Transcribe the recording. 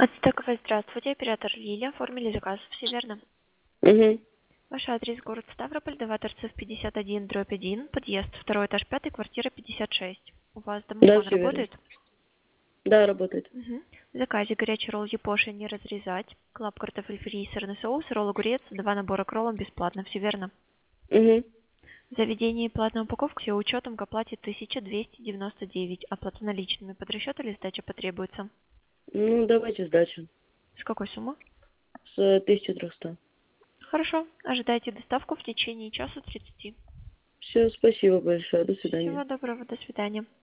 Ацтековая, здравствуйте, оператор Лилия, оформили заказ, все верно? Угу. Ваш адрес город Ставрополь, Даваторцев 51/1, подъезд, второй этаж, 5, квартира 56. У вас Да, домофон все верно. работает? Да, работает. Угу. В заказе горячий ролл япоши не разрезать, клаб картофель фри и сырный соус, ролл огурец, 2 набора к роллам бесплатно, все верно? Угу. Заведение и платная упаковка все учетом к оплате 1299, оплата наличными, под расчет или сдача потребуется? Ну, давайте сдачу. С какой суммы? С 1300. Хорошо, ожидайте доставку в течение часа 30. Все, спасибо большое. До свидания. Всего доброго, до свидания.